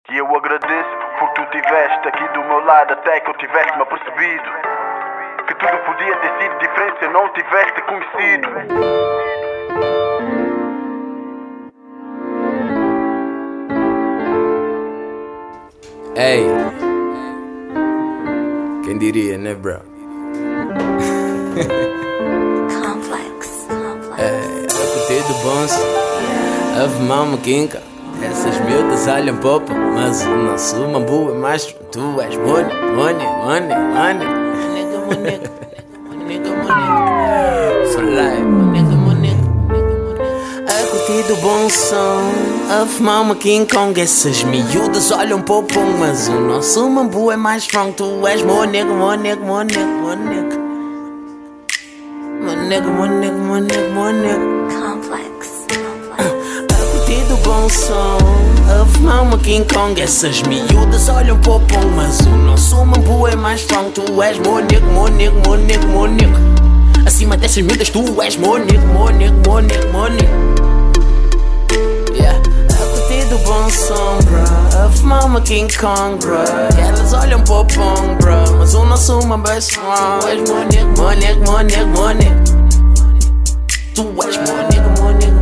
E eu agradeço por tu tiveste aqui do meu lado até que eu tivesse-me apercebido que tudo podia ter sido diferente se eu não tivesse conhecido. Ei, quem diria, né, bro? Complex. Eu curti do bonso, Ave Mama Quinca. Essas miúdas olham popa, mas o nosso mambu é mais. Tu és money. For life, money. Eu curti do bom som, Ave Mama King Kong. Essas miúdas olham popa, mas o nosso mambu é mais strong. Tu és money. Complex. Do bom som, Ave Mama King Kong. Essas miúdas olham para o pão, mas o nosso mambu é mais strong. Tu és mon nigga. Acima dessas miúdas tu és mon nigga. Yeah, eu curti do bom som, bro. Ave Mama King Kong, bro. Elas olham para o pão, bro, mas o nosso mambu é strong. Tu és mon nigga. Tu és mon nigga.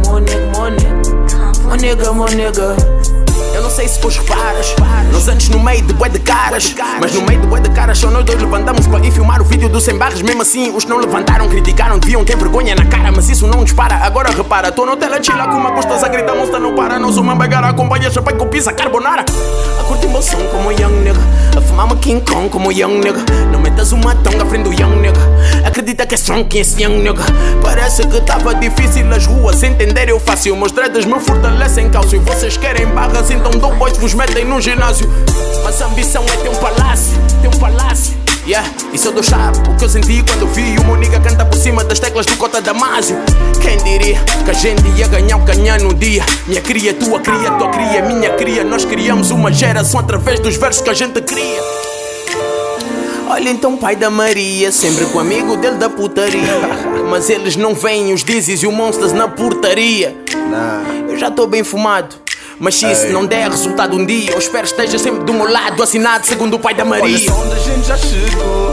Mon nigga. Eu não sei se tu reparas, nós antes no meio de bué de caras, mas no meio de bué de caras só nós dois levantamos para ir filmar o vídeo do 100 barras. Mesmo assim os que não levantaram, criticaram, deviam ter vergonha na cara, mas isso não dispara. Agora repara, tô no tela chila com uma costas a gritar, monstro não para. Nós uma bagara acompanha chapai com pizza carbonara. A curtir meu som como young nigga, a fumar King Kong como young nigga. Não metas uma tonga à frente do young nigga. Acredita que é strong que esse young nigga. Parece que tava difícil as ruas entender eu fácil. Meus dreads me fortalecem cálcio. Vocês querem barras, então dou boys vos metem no ginásio. Mas a ambição é ter um palácio. Yeah, isso eu dou chave. O que eu senti quando vi o meu nigga canta por cima das teclas do Cota Damásio. Quem diria que a gente ia ganhar o canhão no dia? Minha cria, tua cria, minha cria. Nós criamos uma geração através dos versos que a gente cria. Olha então pai da Maria, sempre com o amigo dele da putaria. Mas eles não veem os dizes e o monsters na portaria. Eu já tô bem fumado, mas se isso não der resultado um dia, eu espero esteja sempre do meu lado, assinado segundo o pai da Maria. Olha só onde a gente já chegou.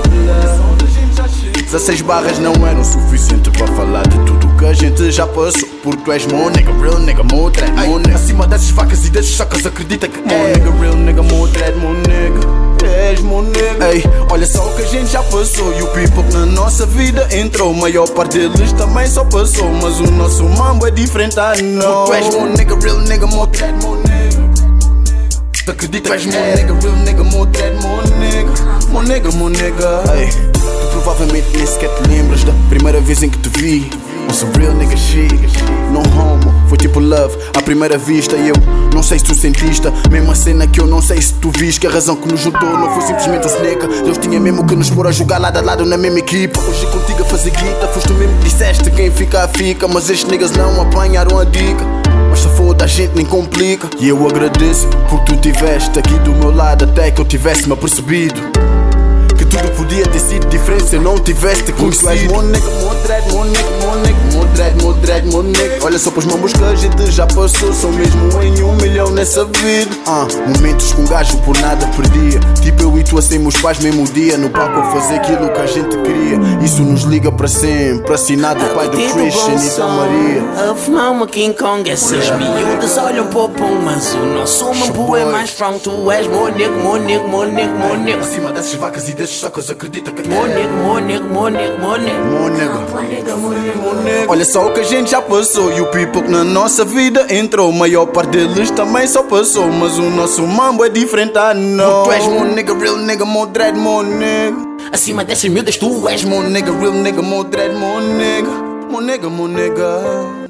16 barras não eram suficiente para falar de tudo que a gente já passou. Porque tu és mon nigga, real nigga, mo dread, mo nigga. Acima dessas facas e desses sacas acredita que mon nigga, real nigga, mo dread, mo nigga. És mon nigga. Ei, olha só o que a gente já passou e o people que na nossa vida entrou. A maior parte deles também só passou, mas o nosso mambo é diferente, ah não. Tu és mon nigga, real nigga, mo dread, mo nigga. Tu acredita que és mon nigga, real nigga, mo dread, mo nigga. Mo nigga. Ei, tu provavelmente nem sequer te lembras da primeira vez em que te vi. I'm some real nigga shit, no homo, foi tipo love à primeira vista. E eu não sei se tu sentiste mesma cena que eu não sei se tu viste. Que a razão que nos juntou não foi simplesmente um sneaker. Deus tinha mesmo que nos pôr a jogar lado a lado na mesma equipa. Hoje contigo a fazer guita, foste tu mesmo que disseste quem fica, fica. Mas estes niggas não apanharam a dica. Mas se foda a gente nem complica. E eu agradeço por tu tiveste aqui do meu lado até que eu tivesse-me apercebido que tudo podia ter sido diferente se eu não tivesse te conhecido. Mon nigga, mo dread. Olha só pros mambos que a gente já passou. São mesmo em 1 milhão nessa vida. Momentos com gajo por nada perdia. Tipo eu e tu assim meus pais mesmo dia no palco a fazer aquilo que a gente queria. Isso nos liga para sempre. Assinado o pai do Christian e da Maria. Ave Mama King Kong. Essas miúdas olham para o pão, mas o nosso mambu é mais strong. Tu és mon nigga. Acima dessas vacas e desses sacos acredita que Mon nigga. Olha só o que a gente já passou e o people que na nossa vida entrou. A maior parte deles também só passou, mas o nosso mambo é diferente, ah não. Tu és mon nigga, real nigga, mo dread, mo nigga. Acima dessas miúdas tu és mon nigga, real nigga, mo dread, mo nigga. Mo nigga.